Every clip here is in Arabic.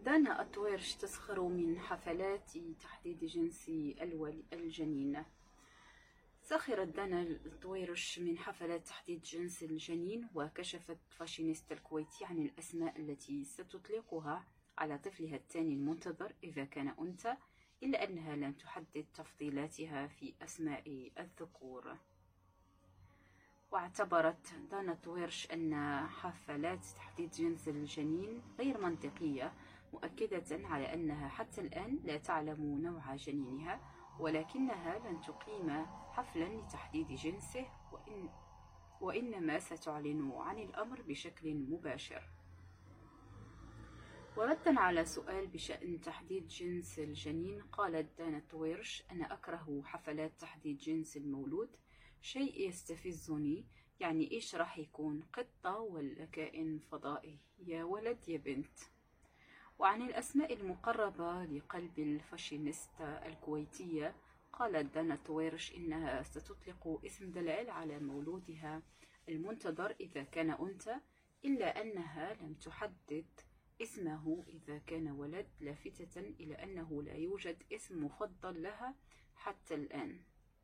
دانا الطويرش تسخر من حفلات تحديد جنس الجنين. سخرت دانا الطويرش من حفلات تحديد جنس الجنين، وكشفت فاشينيستا الكويتي عن الأسماء التي ستطلقها على طفلها الثاني المنتظر إذا كان أنثى، إلا أنها لم تحدد تفضيلاتها في أسماء الذكور. واعتبرت دانا الطويرش أن حفلات تحديد جنس الجنين غير منطقية، مؤكدة على أنها حتى الآن لا تعلم نوع جنينها، ولكنها لن تقيم حفلا لتحديد جنسه، وإنما ستعلن عن الأمر بشكل مباشر. وردا على سؤال بشأن تحديد جنس الجنين، قالت دانا الطويرش: أنا أكره حفلات تحديد جنس المولود، شيء يستفزني. يعني إيش راح يكون، قطة ولا كائن فضائي؟ يا ولد يا بنت. وعن الأسماء المقربة لقلب الفاشينيستا الكويتية، قالت دانا الطويرش إنها ستطلق اسم دلال على مولودها المنتظر إذا كان أنثى، إلا أنها لم تحدد اسمه إذا كان ولد، لافتة إلى أنه لا يوجد اسم مفضل لها حتى الآن.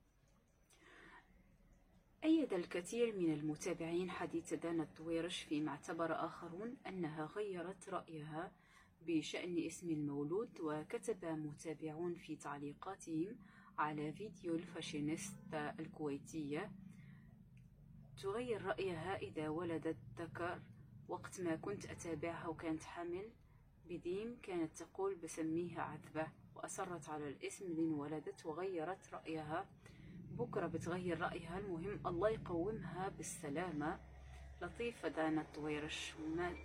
أيد الكثير من المتابعين حديث دانا الطويرش، فيما اعتبر آخرون أنها غيرت رأيها بشأن اسم المولود. وكتب متابعون في تعليقاتهم على فيديو الفاشينيستا الكويتية: تغير رأيها إذا ولدت ذكر. وقت ما كنت أتابعها وكانت حامل بديم كانت تقول بسميها عذبة، وأصرت على الاسم لين ولدت وغيرت رأيها. بكرة بتغير رأيها. المهم الله يقومها بالسلامة. لطيفة دانا الطويرش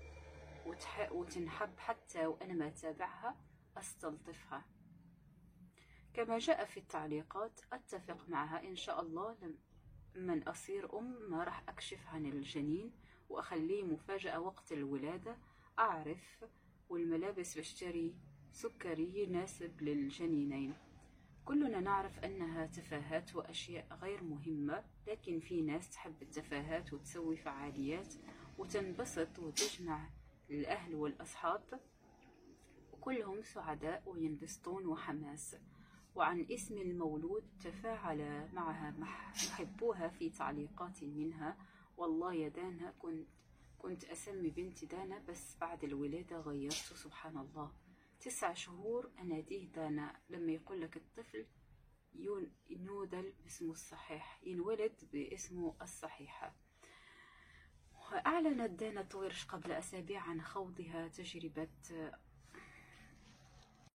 وتنحب، حتى وأنا ما أتابعها أستلطفها. كما جاء في التعليقات: أتفق معها إن شاء الله، من أصير ما راح أكشف عن الجنين وأخليه مفاجأة وقت الولادة، أعرف، والملابس بشتري سكري يناسب للجنينين. كلنا نعرف أنها تفاهات وأشياء غير مهمة، لكن في ناس تحب التفاهات وتسوي فعاليات وتنبسط وتجمع الأهل والأصحاب، وكلهم سعداء وينبسطون وحماس. وعن اسم المولود تفاعل معها محبوها في تعليقات منها: والله يا دانا كنت أسمي بنتي دانا، بس بعد الولادة غيرت، سبحان الله. 9 شهور أناديه دانا. لما يقول لك الطفل ينودل باسمه الصحيح، ينولد باسمه الصحيحة. وأعلنت دانا الطويرش قبل أسابيع عن خوضها تجربة